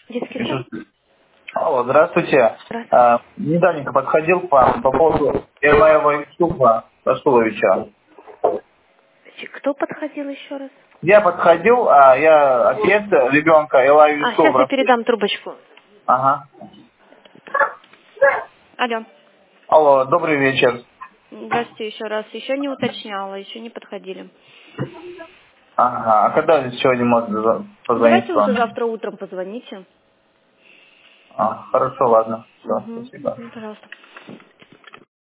Детский сад? Алло, здравствуйте. Здравствуйте. Недавненько подходил к вам по поводу Элаева Юсупа Расуловича. Кто подходил еще раз? Я подходил, я отец ребенка Элаева Сейчас я Юсупа. передам трубочку. Ага. Алло. Алло, добрый вечер. Здравствуйте еще раз. Еще не уточняла, еще не подходили. Ага, а когда сегодня можно позвонить Давайте к лучше вам? завтра утром позвоните. Хорошо, ладно. Все, Угу. спасибо. Пожалуйста.